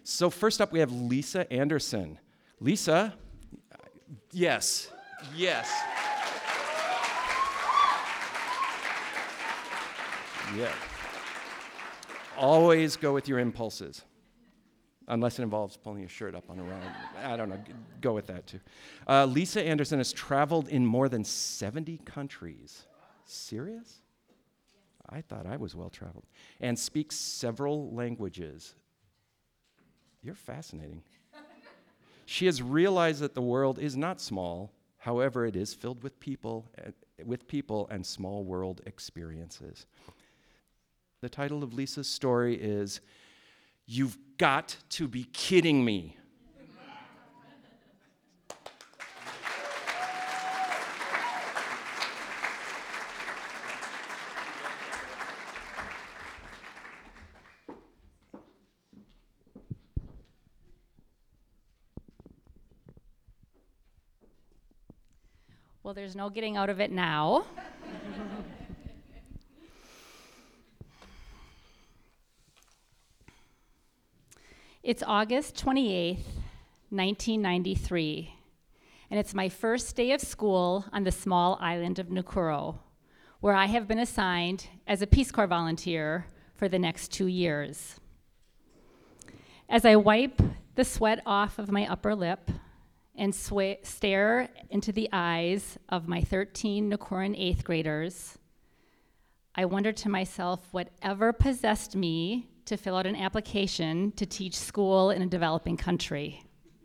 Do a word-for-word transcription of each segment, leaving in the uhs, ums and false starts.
So first up, we have Lisa Anderson. Lisa, yes, yes. Yeah. Always go with your impulses, unless it involves pulling your shirt up on a run. I don't know, go with that too. Uh, Lisa Anderson has traveled in more than seventy countries. Serious? I thought I was well-traveled. And speaks several languages. You're fascinating. She has realized that the world is not small, however, it is filled with people, uh, with people and small world experiences. The title of Lisa's story is, "You've Got to Be Kidding Me." Well, there's no getting out of it now. It's August twenty-eighth, nineteen ninety-three, and it's my first day of school on the small island of Nakuro, where I have been assigned as a Peace Corps volunteer for the next two years. As I wipe the sweat off of my upper lip and swa- stare into the eyes of my thirteen Nakuran eighth graders, I wonder to myself whatever possessed me to fill out an application to teach school in a developing country.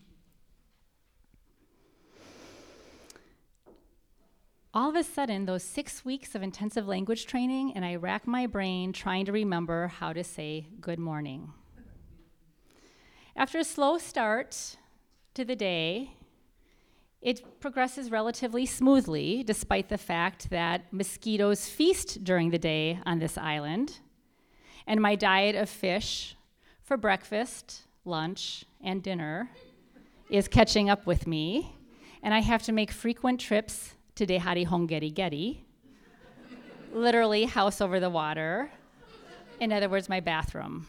All of a sudden, those six weeks of intensive language training, and I rack my brain trying to remember how to say good morning. After a slow start to the day, it progresses relatively smoothly, despite the fact that mosquitoes feast during the day on this island, and my diet of fish for breakfast, lunch, and dinner is catching up with me, and I have to make frequent trips to Dehari Hongeri Geri, literally house over the water, in other words, my bathroom.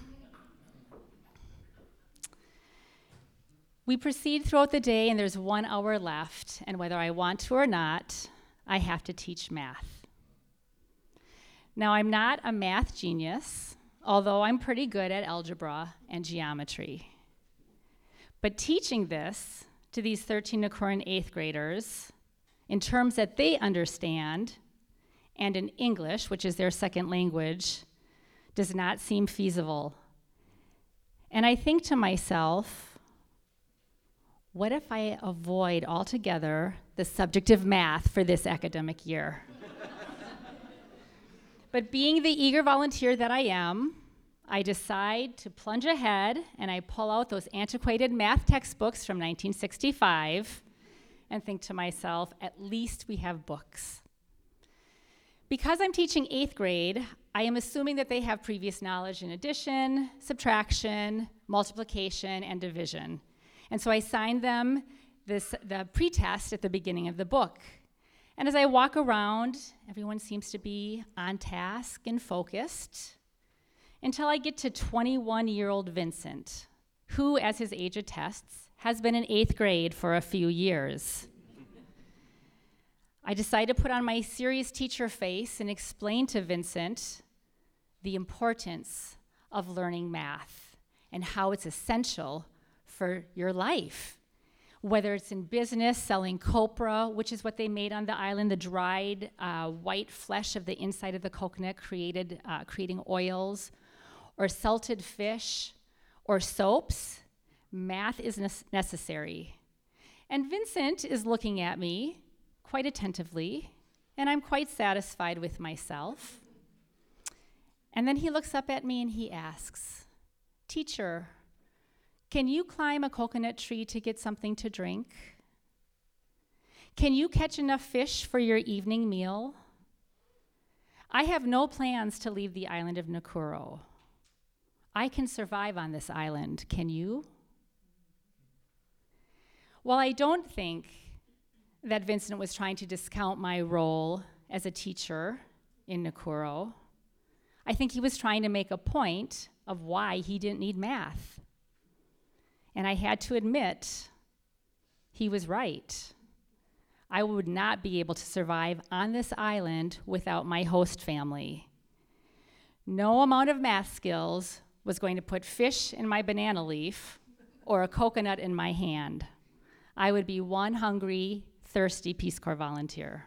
We proceed throughout the day, and there's one hour left, and whether I want to or not, I have to teach math. Now, I'm not a math genius, although I'm pretty good at algebra and geometry. But teaching this to these thirteen Nakuran eighth graders in terms that they understand and in English, which is their second language, does not seem feasible. And I think to myself, what if I avoid altogether the subject of math for this academic year? But being the eager volunteer that I am, I decide to plunge ahead, and I pull out those antiquated math textbooks from nineteen sixty-five and think to myself, at least we have books. Because I'm teaching eighth grade, I am assuming that they have previous knowledge in addition, subtraction, multiplication, and division. And so I signed them this, the pretest at the beginning of the book. And as I walk around, everyone seems to be on task and focused until I get to twenty-one-year-old Vincent, who, as his age attests, has been in eighth grade for a few years. I decide to put on my serious teacher face and explain to Vincent the importance of learning math and how it's essential for your life. Whether it's in business, selling copra, which is what they made on the island, the dried uh, white flesh of the inside of the coconut created, uh, creating oils, or salted fish, or soaps, math is ne- necessary. And Vincent is looking at me quite attentively, and I'm quite satisfied with myself. And then he looks up at me and he asks, "Teacher, can you climb a coconut tree to get something to drink? Can you catch enough fish for your evening meal? I have no plans to leave the island of Nakuro. I can survive on this island. Can you?" While I don't think that Vincent was trying to discount my role as a teacher in Nakuro, I think he was trying to make a point of why he didn't need math. And I had to admit, he was right. I would not be able to survive on this island without my host family. No amount of math skills was going to put fish in my banana leaf or a coconut in my hand. I would be one hungry, thirsty Peace Corps volunteer.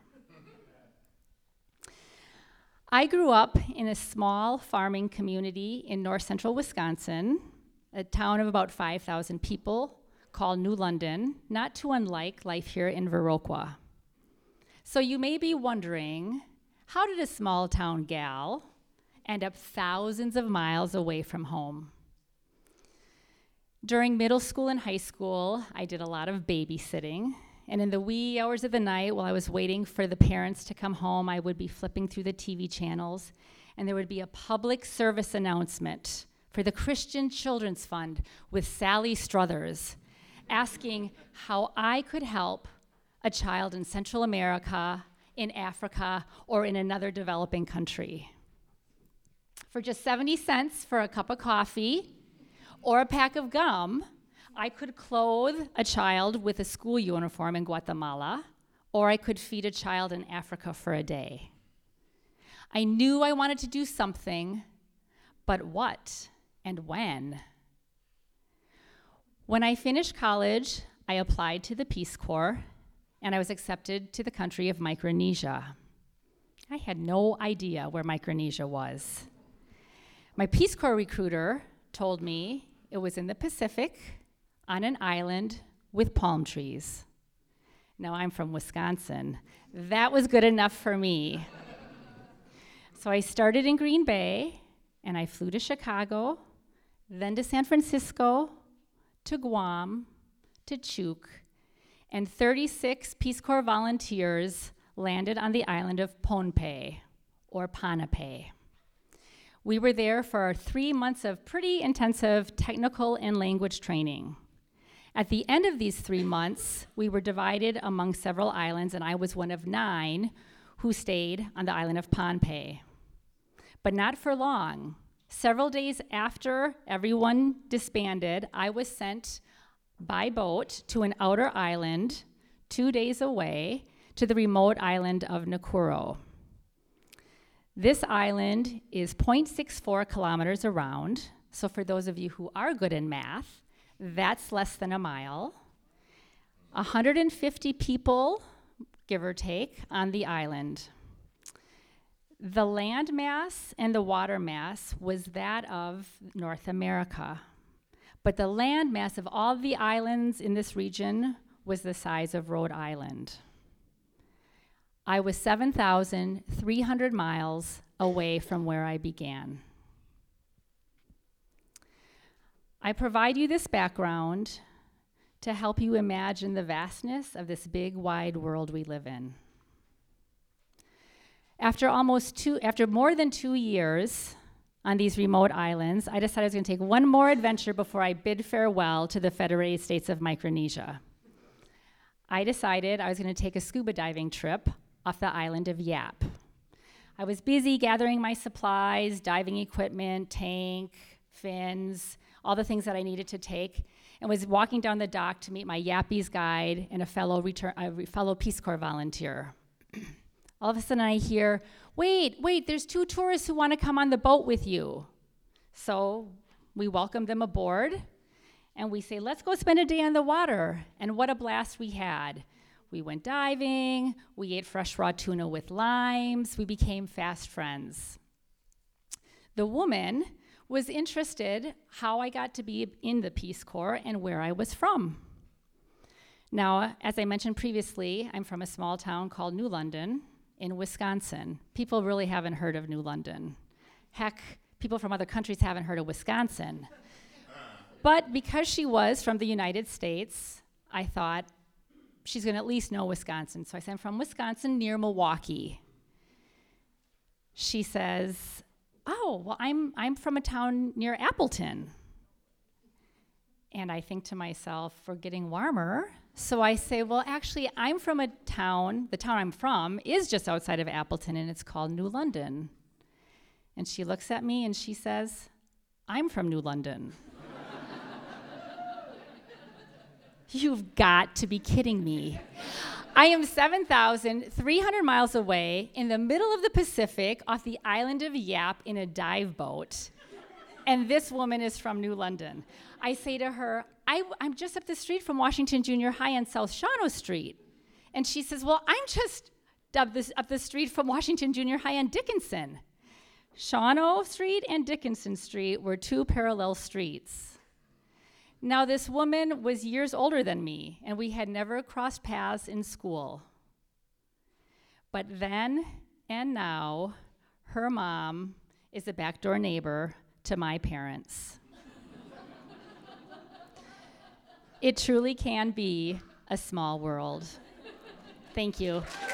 I grew up in a small farming community in north central Wisconsin, a town of about five thousand people called New London, not too unlike life here in Viroqua. So you may be wondering, how did a small town gal end up thousands of miles away from home? During middle school and high school, I did a lot of babysitting, and in the wee hours of the night while I was waiting for the parents to come home, I would be flipping through the T V channels, and there would be a public service announcement for the Christian Children's Fund with Sally Struthers, asking how I could help a child in Central America, in Africa, or in another developing country. For just seventy cents for a cup of coffee or a pack of gum, I could clothe a child with a school uniform in Guatemala, or I could feed a child in Africa for a day. I knew I wanted to do something, but what and when? When I finished college, I applied to the Peace Corps, and I was accepted to the country of Micronesia. I had no idea where Micronesia was. My Peace Corps recruiter told me it was in the Pacific, on an island with palm trees. Now, I'm from Wisconsin. That was good enough for me. So I started in Green Bay, and I flew to Chicago, then to San Francisco, to Guam, to Chuuk, and thirty-six Peace Corps volunteers landed on the island of Pohnpei, or Pohnpei. We were there for three months of pretty intensive technical and language training. At the end of these three months, we were divided among several islands, and I was one of nine who stayed on the island of Pohnpei. But not for long. Several days after everyone disbanded, I was sent by boat to an outer island, two days away, to the remote island of Nakuro. This island is zero point six four kilometers around, so for those of you who are good in math, that's less than a mile. one hundred fifty people, give or take, on the island. The land mass and the water mass was that of North America, but the land mass of all the islands in this region was the size of Rhode Island. I was seven thousand three hundred miles away from where I began. I provide you this background to help you imagine the vastness of this big, wide world we live in. After almost two, after more than two years on these remote islands, I decided I was going to take one more adventure before I bid farewell to the Federated States of Micronesia. I decided I was going to take a scuba diving trip off the island of Yap. I was busy gathering my supplies, diving equipment, tank, fins, all the things that I needed to take, and was walking down the dock to meet my Yappies guide and a fellow, return, a fellow Peace Corps volunteer. All of a sudden I hear, wait, wait, there's two tourists who want to come on the boat with you. So we welcome them aboard, and we say, let's go spend a day on the water. And what a blast we had. We went diving, we ate fresh raw tuna with limes, we became fast friends. The woman was interested how I got to be in the Peace Corps and where I was from. Now, as I mentioned previously, I'm from a small town called New London in Wisconsin. People really haven't heard of New London. Heck, people from other countries haven't heard of Wisconsin. But because she was from the United States, I thought, she's going to at least know Wisconsin. So I said, I'm from Wisconsin near Milwaukee. She says, oh, well, I'm I'm from a town near Appleton. And I think to myself, we're getting warmer. So I say, well, actually, I'm from a town, the town I'm from is just outside of Appleton, and it's called New London. And she looks at me and she says, I'm from New London. You've got to be kidding me. I am seven thousand three hundred miles away in the middle of the Pacific off the island of Yap in a dive boat. And this woman is from New London. I say to her, I, I'm just up the street from Washington Junior High on South Shawano Street. And she says, well, I'm just up, this, up the street from Washington Junior High on Dickinson. Shawano Street and Dickinson Street were two parallel streets. Now, this woman was years older than me, and we had never crossed paths in school. But then and now, her mom is a backdoor neighbor to my parents. It truly can be a small world. Thank you.